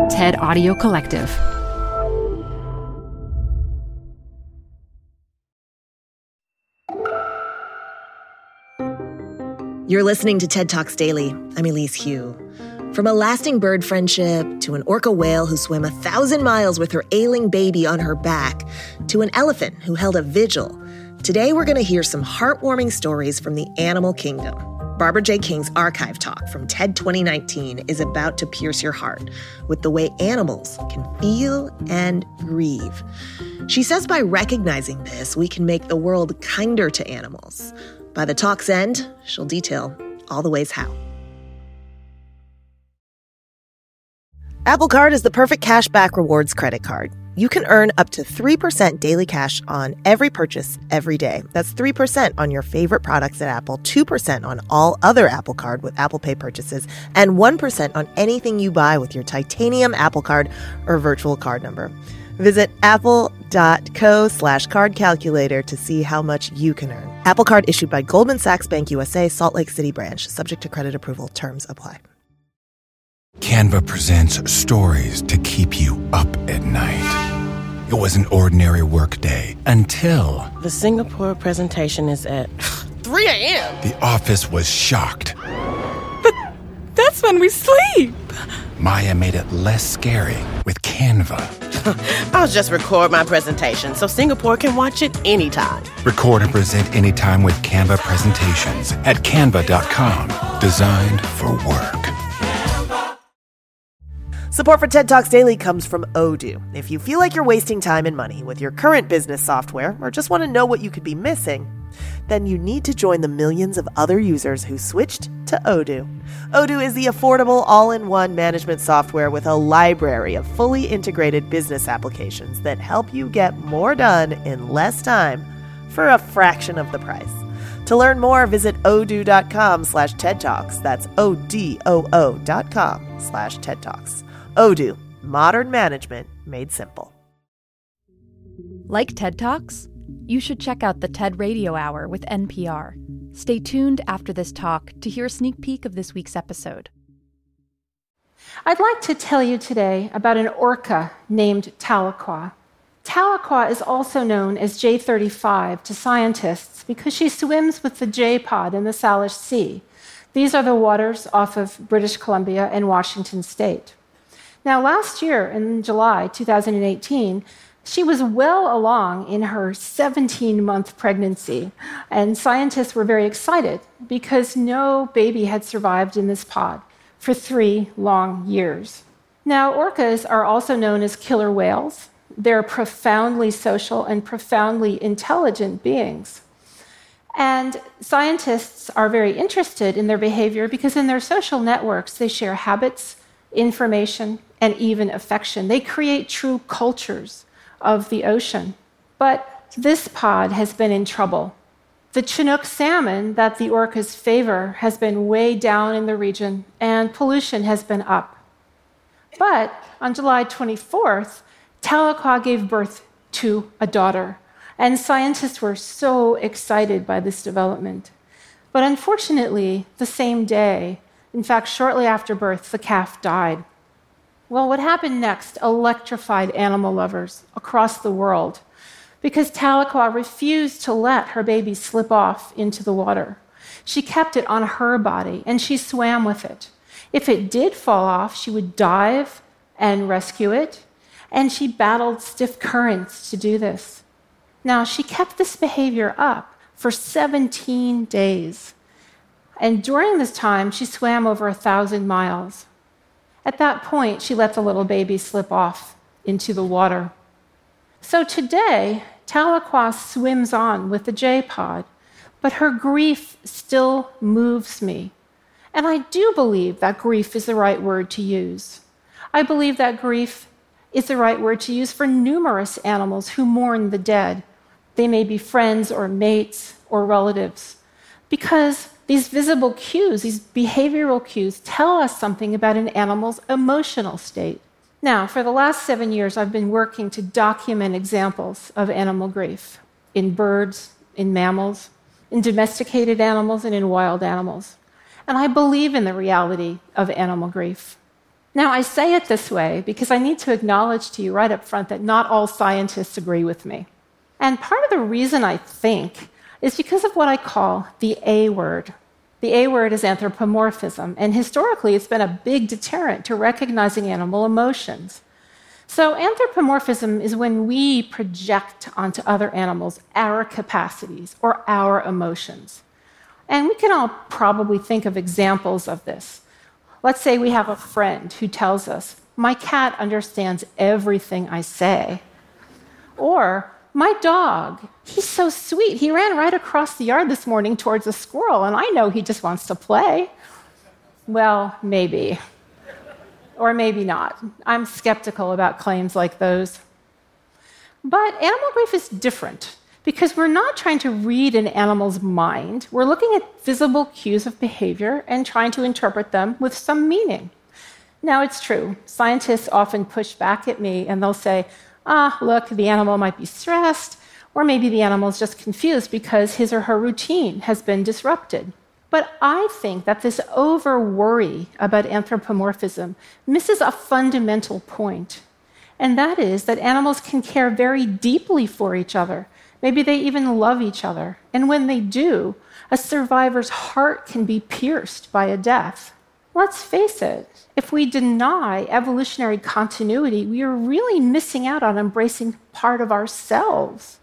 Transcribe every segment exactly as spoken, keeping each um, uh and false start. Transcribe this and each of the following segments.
TED Audio Collective. You're listening to TED Talks Daily. I'm Elise Hu. From a lasting bird friendship to an orca whale who swam a thousand miles with her ailing baby on her back to an elephant who held a vigil, today we're going to hear some heartwarming stories from the animal kingdom. Barbara J. King's archive talk from TED twenty nineteen is about to pierce your heart with the way animals can feel and grieve. She says by recognizing this, we can make the world kinder to animals. By the talk's end, she'll detail all the ways how. Apple Card is the perfect cashback rewards credit card. You can earn up to three percent daily cash on every purchase every day. That's three percent on your favorite products at Apple, two percent on all other Apple Card with Apple Pay purchases, and one percent on anything you buy with your titanium Apple Card or virtual card number. Visit apple.co slash card calculator to see how much you can earn. Apple Card issued by Goldman Sachs Bank U S A, Salt Lake City branch. Subject to credit approval. Terms apply. Canva presents stories to keep you up at night. It was an ordinary workday until... The Singapore presentation is at three a.m. The office was shocked. But that's when we sleep. Maya made it less scary with Canva. I'll just record my presentation so Singapore can watch it anytime. Record and present anytime with Canva presentations at canva dot com. Designed for work. Support for TED Talks Daily comes from Odoo. If you feel like you're wasting time and money with your current business software or just want to know what you could be missing, then you need to join the millions of other users who switched to Odoo. Odoo is the affordable all-in-one management software with a library of fully integrated business applications that help you get more done in less time for a fraction of the price. To learn more, visit odoo.com slash TED Talks. That's O-D-O-O dot com slash TED Talks. Odoo, modern management made simple. Like TED Talks? You should check out the TED Radio Hour with N P R. Stay tuned after this talk to hear a sneak peek of this week's episode. I'd like to tell you today about an orca named Tahlequah. Tahlequah is also known as J thirty-five to scientists because she swims with the J-pod in the Salish Sea. These are the waters off of British Columbia and Washington State. Now, last year, in July two thousand eighteen, she was well along in her seventeen-month pregnancy, and scientists were very excited because no baby had survived in this pod for three long years. Now, orcas are also known as killer whales. They're profoundly social and profoundly intelligent beings. And scientists are very interested in their behavior because in their social networks, they share habits, information, and even affection. They create true cultures of the ocean. But this pod has been in trouble. The Chinook salmon that the orcas favor has been way down in the region, and pollution has been up. But on July twenty-fourth, Tahlequah gave birth to a daughter, and scientists were so excited by this development. But unfortunately, the same day, in fact, shortly after birth, the calf died. Well, what happened next electrified animal lovers across the world because Tahlequah refused to let her baby slip off into the water. She kept it on her body, and she swam with it. If it did fall off, she would dive and rescue it, and she battled stiff currents to do this. Now, she kept this behavior up for seventeen days, and during this time, she swam over a thousand miles. At that point, she let the little baby slip off into the water. So today, Tahlequah swims on with the J-pod, but her grief still moves me. And I do believe that grief is the right word to use. I believe that grief is the right word to use for numerous animals who mourn the dead. They may be friends or mates or relatives. Because these visible cues, these behavioral cues, tell us something about an animal's emotional state. Now, for the last seven years, I've been working to document examples of animal grief in birds, in mammals, in domesticated animals, and in wild animals. And I believe in the reality of animal grief. Now, I say it this way because I need to acknowledge to you right up front that not all scientists agree with me. And part of the reason I think is because of what I call the A word. The A word is anthropomorphism, and historically it's been a big deterrent to recognizing animal emotions. So anthropomorphism is when we project onto other animals our capacities or our emotions. And we can all probably think of examples of this. Let's say we have a friend who tells us, "My cat understands everything I say." Or, "My dog, he's so sweet. He ran right across the yard this morning towards a squirrel, and I know he just wants to play." Well, maybe. Or maybe not. I'm skeptical about claims like those. But animal grief is different because we're not trying to read an animal's mind. We're looking at visible cues of behavior and trying to interpret them with some meaning. Now, it's true. Scientists often push back at me and they'll say, ah, look, the animal might be stressed, or maybe the animal is just confused because his or her routine has been disrupted. But I think that this over-worry about anthropomorphism misses a fundamental point, and that is that animals can care very deeply for each other. Maybe they even love each other. And when they do, a survivor's heart can be pierced by a death. Let's face it, if we deny evolutionary continuity, we are really missing out on embracing part of ourselves.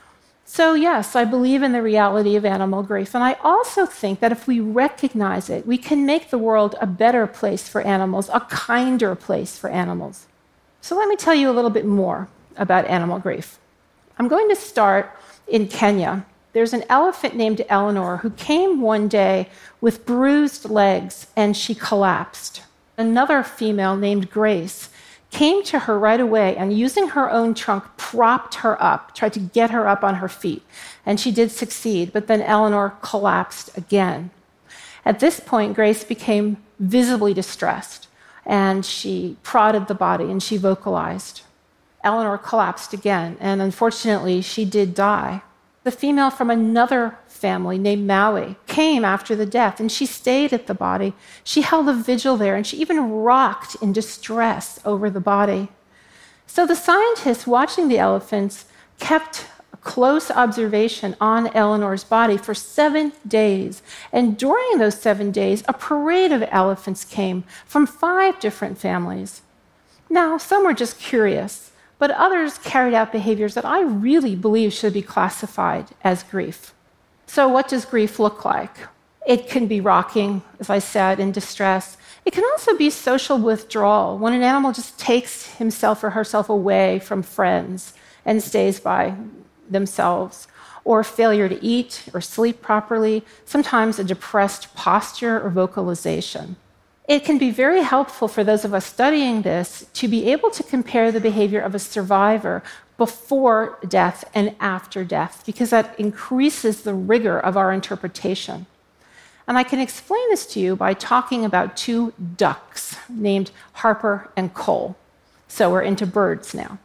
So yes, I believe in the reality of animal grief, and I also think that if we recognize it, we can make the world a better place for animals, a kinder place for animals. So let me tell you a little bit more about animal grief. I'm going to start in Kenya. There's an elephant named Eleanor who came one day with bruised legs and she collapsed. Another female named Grace came to her right away and using her own trunk propped her up, tried to get her up on her feet. And she did succeed, but then Eleanor collapsed again. At this point, Grace became visibly distressed and she prodded the body and she vocalized. Eleanor collapsed again, and unfortunately, she did die. The female from another family named Maui came after the death, and she stayed at the body. She held a vigil there, and she even rocked in distress over the body. So the scientists watching the elephants kept a close observation on Eleanor's body for seven days. And during those seven days, a parade of elephants came from five different families. Now, some were just curious, but others carried out behaviors that I really believe should be classified as grief. So what does grief look like? It can be rocking, as I said, in distress. It can also be social withdrawal, when an animal just takes himself or herself away from friends and stays by themselves, or failure to eat or sleep properly, sometimes a depressed posture or vocalization. It can be very helpful for those of us studying this to be able to compare the behavior of a survivor before death and after death, because that increases the rigor of our interpretation. And I can explain this to you by talking about two ducks named Harper and Cole. So we're into birds now.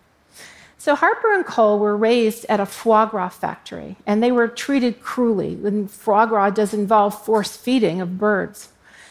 So Harper and Cole were raised at a foie gras factory, and they were treated cruelly. And foie gras does involve force feeding of birds.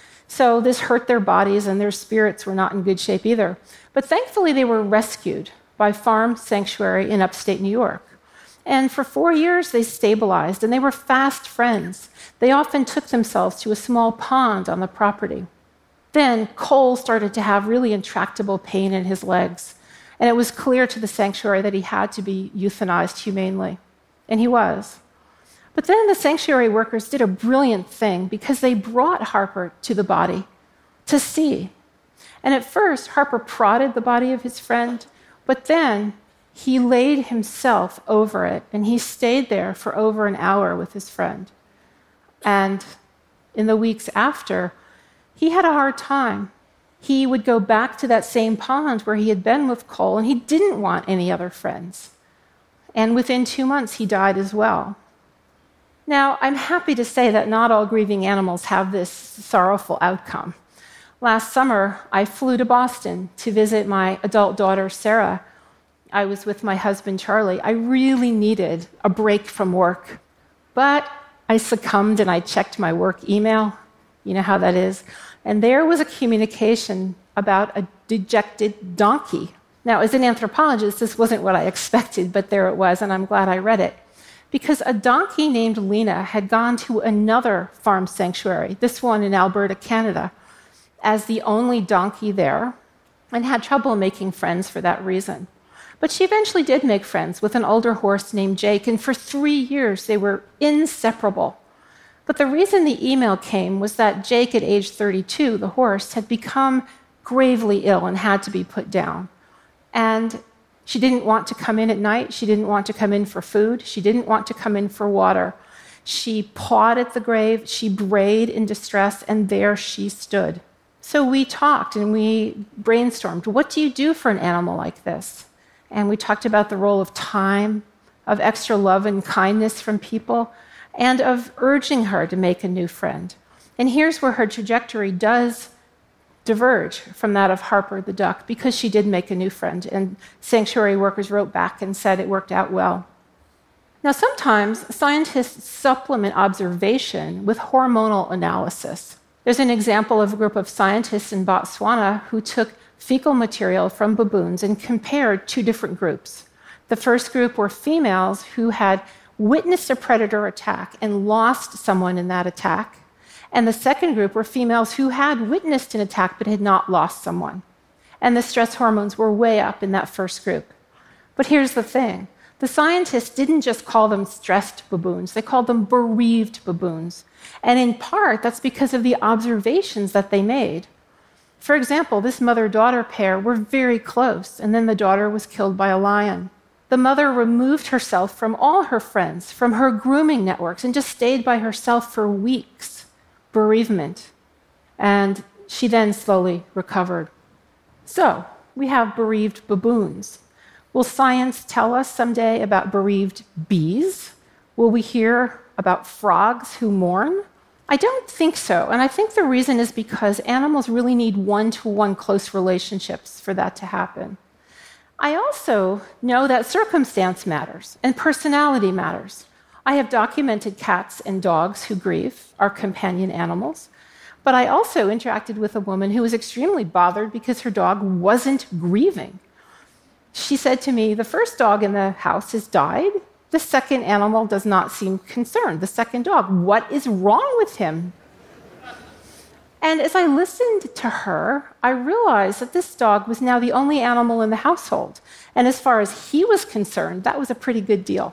So this hurt their bodies, and their spirits were not in good shape either. But thankfully, they were rescued by Farm Sanctuary in upstate New York. And for four years, they stabilized, and they were fast friends. They often took themselves to a small pond on the property. Then Cole started to have really intractable pain in his legs, and it was clear to the sanctuary that he had to be euthanized humanely. And he was. But then the sanctuary workers did a brilliant thing because they brought Harper to the body to see. And at first, Harper prodded the body of his friend, but then he laid himself over it, and he stayed there for over an hour with his friend. And in the weeks after, he had a hard time. He would go back to that same pond where he had been with Cole, and he didn't want any other friends. And within two months, he died as well. Now, I'm happy to say that not all grieving animals have this sorrowful outcome. Last summer, I flew to Boston to visit my adult daughter, Sarah. I was with my husband, Charlie. I really needed a break from work. But I succumbed and I checked my work email. You know how that is. And there was a communication about a dejected donkey. Now, as an anthropologist, this wasn't what I expected, but there it was, and I'm glad I read it. Because a donkey named Lena had gone to another farm sanctuary, this one in Alberta, Canada, as the only donkey there, and had trouble making friends for that reason. But she eventually did make friends with an older horse named Jake, and for three years they were inseparable. But the reason the email came was that Jake, at age thirty-two, the horse, had become gravely ill and had to be put down. And she didn't want to come in at night. She didn't want to come in for food. She didn't want to come in for water. She pawed at the grave. She brayed in distress, and there she stood. So we talked and we brainstormed. What do you do for an animal like this? And we talked about the role of time, of extra love and kindness from people, and of urging her to make a new friend. And here's where her trajectory does diverge from that of Harper the duck, because she did make a new friend, and sanctuary workers wrote back and said it worked out well. Now, sometimes scientists supplement observation with hormonal analysis. There's an example of a group of scientists in Botswana who took fecal material from baboons and compared two different groups. The first group were females who had witnessed a predator attack and lost someone in that attack. And the second group were females who had witnessed an attack but had not lost someone. And the stress hormones were way up in that first group. But here's the thing. The scientists didn't just call them stressed baboons, they called them bereaved baboons. And in part, that's because of the observations that they made. For example, this mother-daughter pair were very close, and then the daughter was killed by a lion. The mother removed herself from all her friends, from her grooming networks, and just stayed by herself for weeks. Bereavement. And she then slowly recovered. So, we have bereaved baboons. Will science tell us someday about bereaved bees? Will we hear about frogs who mourn? I don't think so, and I think the reason is because animals really need one-to-one close relationships for that to happen. I also know that circumstance matters and personality matters. I have documented cats and dogs who grieve, our companion animals, but I also interacted with a woman who was extremely bothered because her dog wasn't grieving. She said to me, the first dog in the house has died. The second animal does not seem concerned. The second dog, what is wrong with him? And as I listened to her, I realized that this dog was now the only animal in the household. And as far as he was concerned, that was a pretty good deal.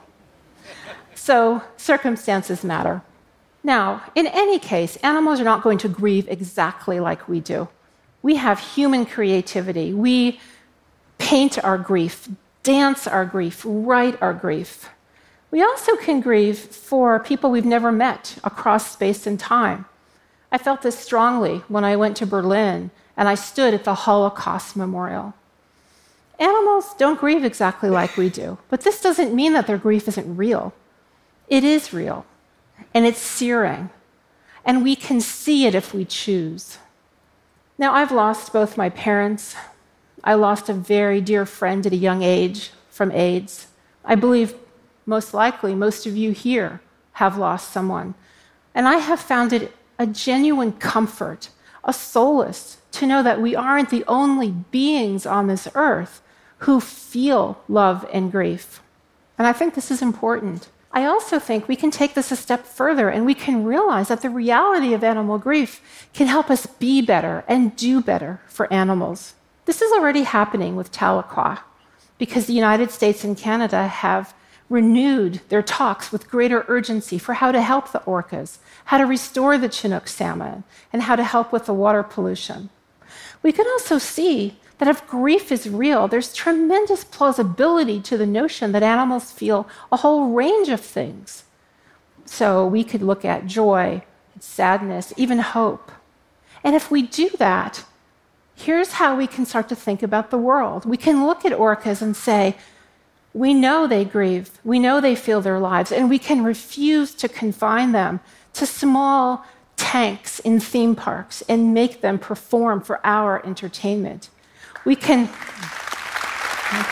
So circumstances matter. Now, in any case, animals are not going to grieve exactly like we do. We have human creativity. We paint our grief, dance our grief, write our grief. We also can grieve for people we've never met across space and time. I felt this strongly when I went to Berlin and I stood at the Holocaust Memorial. Animals don't grieve exactly like we do, but this doesn't mean that their grief isn't real. It is real, and it's searing, and we can see it if we choose. Now, I've lost both my parents. I lost a very dear friend at a young age from AIDS. I believe most likely most of you here have lost someone. And I have found it a genuine comfort, a solace, to know that we aren't the only beings on this earth who feel love and grief. And I think this is important. I also think we can take this a step further and we can realize that the reality of animal grief can help us be better and do better for animals. This is already happening with Tahlequah because the United States and Canada have renewed their talks with greater urgency for how to help the orcas, how to restore the Chinook salmon, and how to help with the water pollution. We can also see that if grief is real, there's tremendous plausibility to the notion that animals feel a whole range of things. So we could look at joy, sadness, even hope. And if we do that, here's how we can start to think about the world. We can look at orcas and say, we know they grieve, we know they feel their lives, and we can refuse to confine them to small tanks in theme parks and make them perform for our entertainment. We can, thank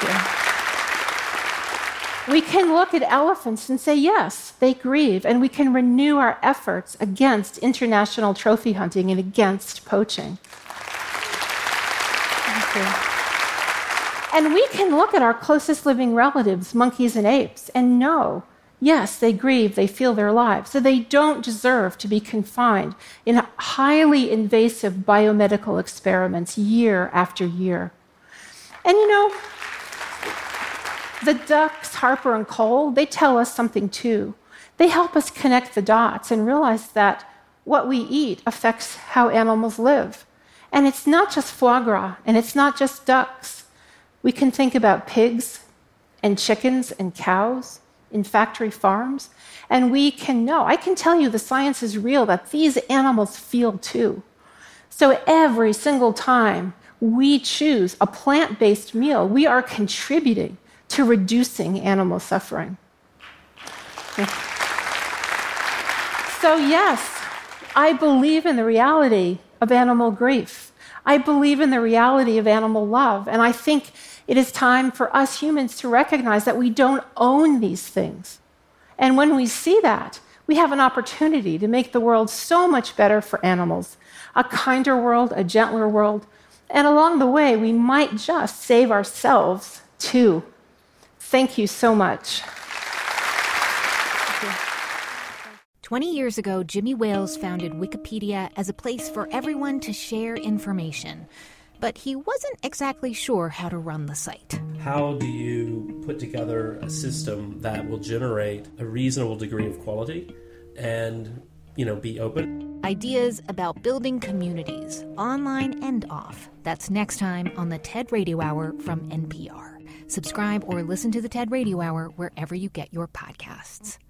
you. We can look at elephants and say, yes, they grieve, and we can renew our efforts against international trophy hunting and against poaching. And we can look at our closest living relatives, monkeys and apes, and know, yes, they grieve, they feel their lives, so they don't deserve to be confined in highly invasive biomedical experiments year after year. And you know, the ducks, Harper and Cole, they tell us something too. They help us connect the dots and realize that what we eat affects how animals live. And it's not just foie gras, and it's not just ducks. We can think about pigs and chickens and cows in factory farms, and we can know, I can tell you the science is real, that these animals feel too. So every single time we choose a plant-based meal, we are contributing to reducing animal suffering. So yes, I believe in the reality of animal grief. I believe in the reality of animal love, and I think it is time for us humans to recognize that we don't own these things. And when we see that, we have an opportunity to make the world so much better for animals, a kinder world, a gentler world, and along the way, we might just save ourselves too. Thank you so much. twenty years ago, Jimmy Wales founded Wikipedia as a place for everyone to share information. But he wasn't exactly sure how to run the site. How do you put together a system that will generate a reasonable degree of quality and, you know, be open? Ideas about building communities, online and off. That's next time on the TED Radio Hour from N P R. Subscribe or listen to the TED Radio Hour wherever you get your podcasts.